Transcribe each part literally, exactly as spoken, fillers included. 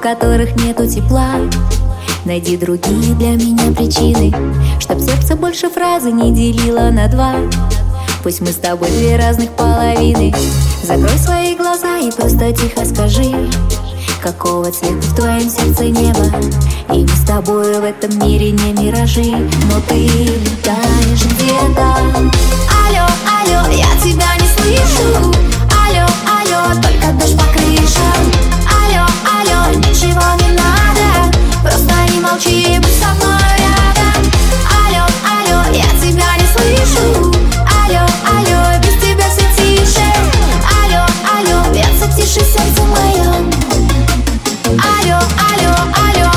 которых нету тепла. Найди другие для меня причины, чтоб сердце больше фразы не делило на два. Пусть мы с тобой две разных половины. Закрой свои глаза и просто тихо скажи, какого цвета в твоем сердце небо. И мы с тобой в этом мире не миражи, но ты летаешь где-то. Алло, алло, я тебя не слышу. Алло, алло, только дождь по крышам. Алло, алло, ничего не надо, просто не молчи, будь со мной рядом. Алло, алло, я тебя не слышу. Алло, алло, без тебя все тише. Алло, алло, бьется тише сердце мое. Алло, алло, алло.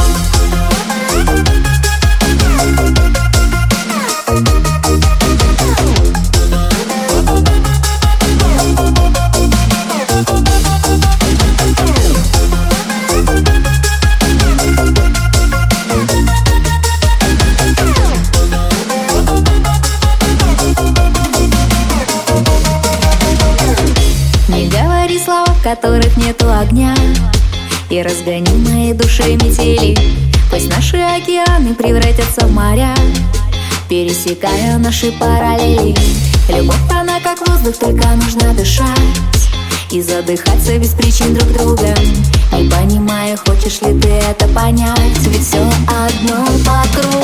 Не говори слова, в которых нету огня, и разгони в моей душе метели. Пусть наши океаны превратятся в моря, пересекая наши параллели. Любовь, она как воздух, только нужно дышать и задыхаться без причин друг другом. Не понимаю, хочешь ли ты это понять, ведь все одно по кругу.